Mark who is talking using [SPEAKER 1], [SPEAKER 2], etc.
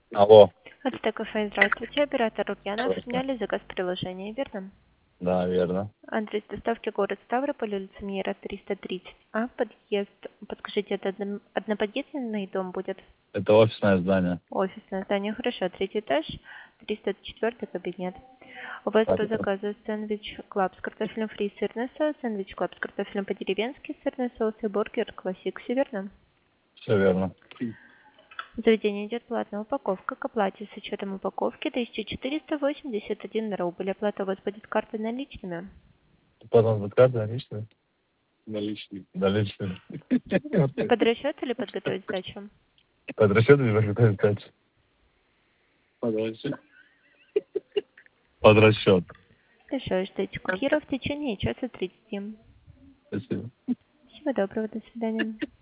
[SPEAKER 1] Алло.
[SPEAKER 2] Это кафе, здравствуйте. Оператор Лукьянов. Оформляли заказ приложения, верно?
[SPEAKER 1] Да, верно.
[SPEAKER 2] Адрес доставки город Ставрополь, улица Мира, 330А, подъезд. Подскажите, это одноподъездный дом будет?
[SPEAKER 1] Это офисное здание.
[SPEAKER 2] Офисное здание, хорошо. Третий этаж, 304 кабинет. У вас
[SPEAKER 1] Так,
[SPEAKER 2] по заказу сэндвич клаб с картофелем фри, сырный соус, сэндвич клаб с картофелем по-деревенски, сырный соус и бургер классик, все верно?
[SPEAKER 1] все верно.
[SPEAKER 2] В заведении идет платная упаковка. К оплате с учетом упаковки 1481 рубль. Оплата у вас будет картой наличными.
[SPEAKER 1] Потом под картой наличные? Наличные. Наличные.
[SPEAKER 2] Под расчет или подготовить сдачу?
[SPEAKER 1] Под расчет или подготовить сдачу? Под расчет. Под расчет.
[SPEAKER 2] Хорошо, ждите курьера в течение часа 30.
[SPEAKER 1] Спасибо.
[SPEAKER 2] Всего доброго, до свидания.